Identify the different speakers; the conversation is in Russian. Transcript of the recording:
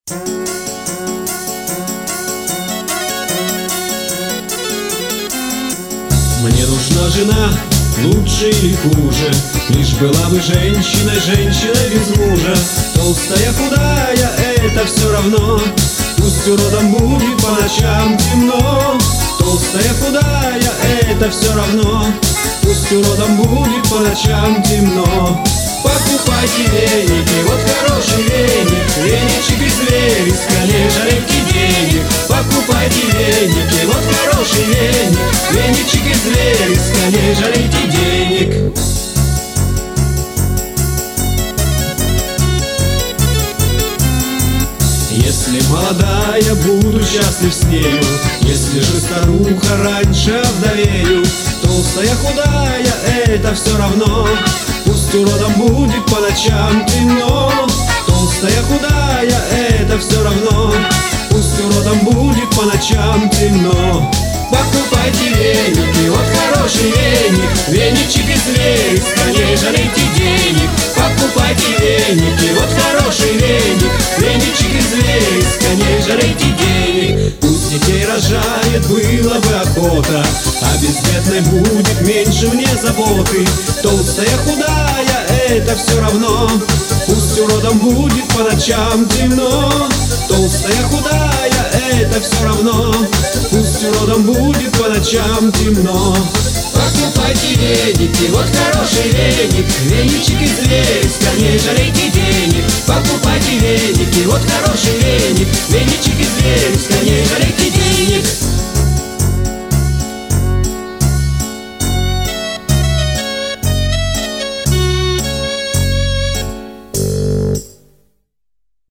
Speaker 1: Мне нужна жена, лучше или хуже, лишь была бы женщиной, женщиной без мужа. Толстая, худая, это все равно, пусть уродом будет по ночам темно. Толстая, худая, это все равно, пусть уродом будет по ночам темно. Покупайте веники, вот хороший веник, веничек из вереска, не жалейте денег. Покупайте веники, вот хороший веник, веничек из вереска, не жалейте денег. Если молодая, буду счастлив с нею, если же старуха, раньше овдовею. Толстая, худая, это все равно, пусть уродом будет по ночам темно. Толстая, худая, это все равно, пусть уродом будет по ночам темно. Покупайте веники, вот хороший веник, веничек из вереска, не жалейте денег. Покупайте веники, вот хороший веник, веничек из вереска, не жалейте денег. Пусть детей рожает, было бы охота, а безбедной будет меньше мне заботы. Толстая, худая, это все равно, пусть уродом будет по ночам темно. Толстая, худая, это все равно, пусть уродом будет по ночам темно. Покупайте веники, вот хороший веник, веничек из вереска, не жалейте денег. Покупайте веники, вот хороший